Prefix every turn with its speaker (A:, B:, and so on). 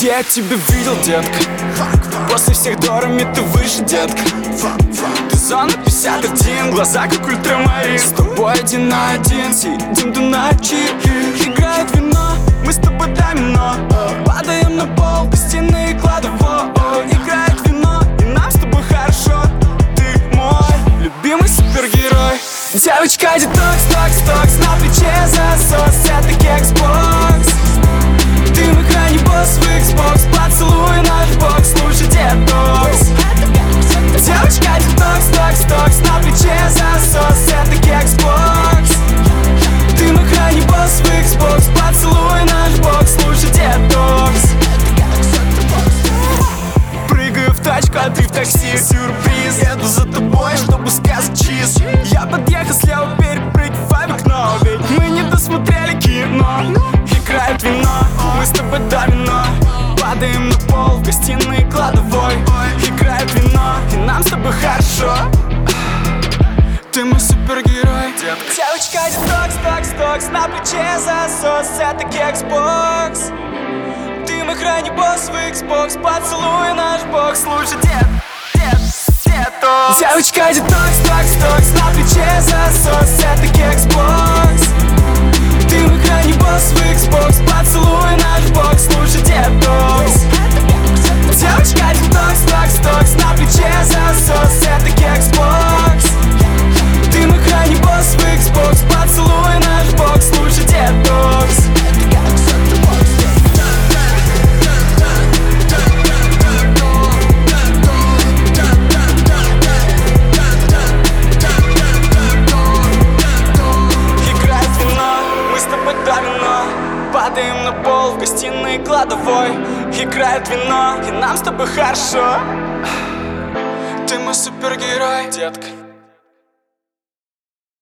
A: я тебя видел, детка. После всех дорами ты выше, детка. Ты зона 51, глаза как ультрамарин. С тобой один на один, сидим до ночи. Играет вино, мы с тобой домино. Падаем на пол, гостиной кладовой. Играет вино, и нам с тобой хорошо. Ты мой любимый супергерой. Девочка, детокс, токс, токс, на плече засос, это кексбокс. Ты в экране босс в Xbox, поцелуй наш бокс, слушай детокс. Девочка, детокс, токс, токс, на плече засос, это кексбокс. Ты в экране босс в Xbox, поцелуй наш бокс, слушай детокс. Прыгаю в тачку, а ты в такси. Сюрприз, еду за тобой, чтобы сказать чиз. Я подъехал слева, перепрыгивай в окно, ведь мы не досмотрели кино. Играет вино, мы с тобой домино. Падаем на пол в гостиной кладовой. Играет вино, и нам с тобой хорошо. Ты мой супергерой, детка. Девочка, детокс, токс, токс, на плече засос, это кексбокс. Ты в экране босс в Xbox, поцелуй наш бокс, слушай детокс. Девочка, детокс, токс, токс, на плече засос, это кексбокс. Ты в экране босс в Xbox, поцелуй наш бокс, слушай детокс. Девочка, детокс, токс, токс, на плече засос, это кексбокс. Ты в экране босс в Xbox, поцелуй наш бокс, слушай детокс. Падаем на пол в гостиной кладовой. Играет вино, и нам с тобой хорошо. Ты мой супергерой, детка.